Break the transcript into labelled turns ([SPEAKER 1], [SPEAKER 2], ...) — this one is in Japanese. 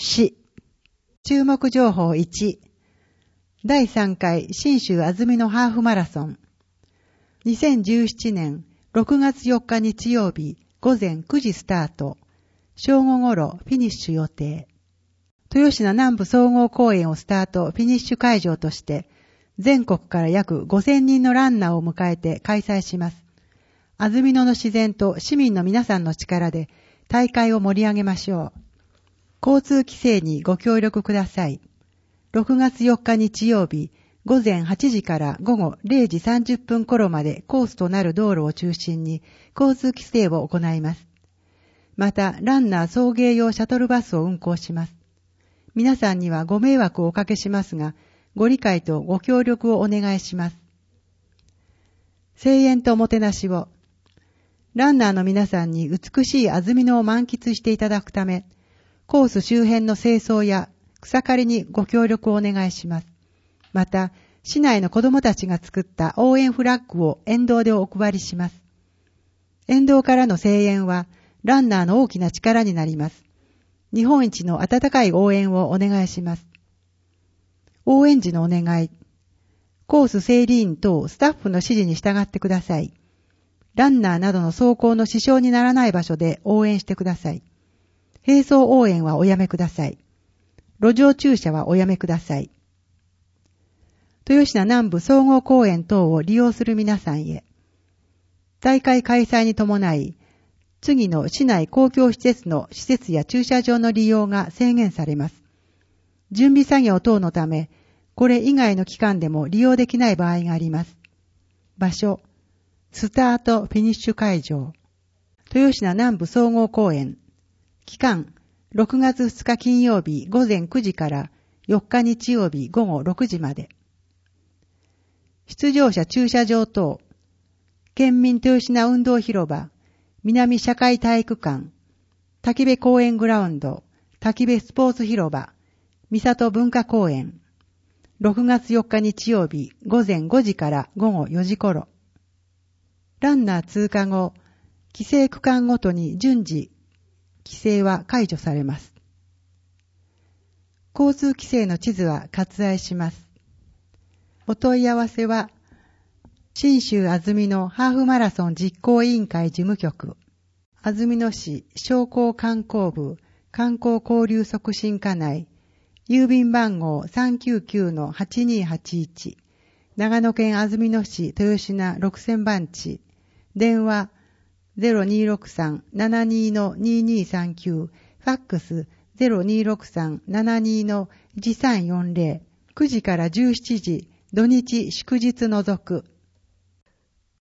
[SPEAKER 1] 市。注目情報1。第3回信州安曇野ハーフマラソン。2017年6月4日日曜日午前9時スタート。正午頃フィニッシュ予定。豊品南部総合公園をスタートフィニッシュ会場として、全国から約5000人のランナーを迎えて開催します。安曇野の自然と市民の皆さんの力で大会を盛り上げましょう。交通規制にご協力ください。6月4日日曜日午前8時から午後0時30分頃までコースとなる道路を中心に交通規制を行います。また、ランナー送迎用シャトルバスを運行します。皆さんにはご迷惑をおかけしますが、ご理解とご協力をお願いします。声援とおもてなしを。ランナーの皆さんに美しい安曇野を満喫していただくため、コース周辺の清掃や草刈りにご協力をお願いします。また、市内の子どもたちが作った応援フラッグを沿道でお配りします。沿道からの声援は、ランナーの大きな力になります。日本一の温かい応援をお願いします。応援時のお願い。コース整理員等スタッフの指示に従ってください。ランナーなどの走行の支障にならない場所で応援してください。並走応援はおやめください。路上駐車はおやめください。豊品南部総合公園等を利用する皆さんへ。大会開催に伴い、次の市内公共施設の施設や駐車場の利用が制限されます。準備作業等のため、これ以外の期間でも利用できない場合があります。場所、スタートフィニッシュ会場。豊品南部総合公園。期間、6月2日金曜日午前9時から4日日曜日午後6時まで。出場者駐車場等、県民豊品運動広場、南社会体育館、滝部公園グラウンド、滝部スポーツ広場、三郷文化公園。6月4日日曜日午前5時から午後4時頃。ランナー通過後、規制区間ごとに順次、規制は解除されます。交通規制の地図は割愛します。お問い合わせは、信州安曇野ハーフマラソン実行委員会事務局、安曇野市商工観光部観光交流促進課内、郵便番号 399-8281、長野県安曇野市豊品6000番地、電話 0263-72-2239、ファックス 0263-72-1340、9時から17時、土日祝日除く。